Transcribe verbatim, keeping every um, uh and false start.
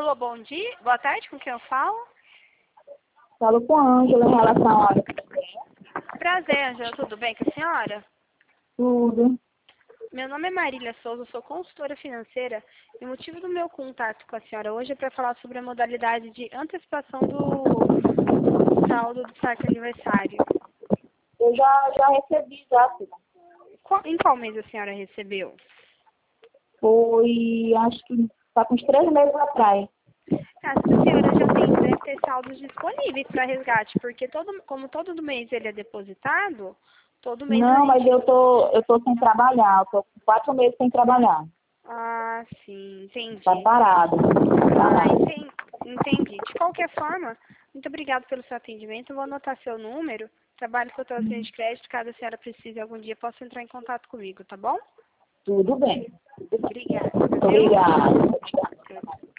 Alô, bom dia. Boa tarde, com quem eu falo? Falo com a Ângela em relação a... Prazer, Ângela. Tudo bem com a senhora? Tudo. Meu nome é Marília Souza, eu sou consultora financeira e o motivo do meu contato com a senhora hoje é para falar sobre a modalidade de antecipação do saldo do saque aniversário. Eu já, já recebi, já, filha. Qual- em qual mês a senhora recebeu? Foi, acho que está com uns três meses atrás. A senhora já tem, deve ter saldos disponíveis para resgate, porque todo, como todo mês ele é depositado, todo mês a Não, mas gente... eu tô, eu tô sem trabalhar. Eu tô com quatro meses sem trabalhar. Ah, sim, entendi. Tá parado. Ah, Parado. entendi. Entendi. De qualquer forma, muito obrigado pelo seu atendimento. Eu vou anotar seu número. Trabalho com a linha de crédito. Caso a senhora precise algum dia, possa entrar em contato comigo, tá bom? Tudo bem. Obrigada. Muito Viu? obrigada.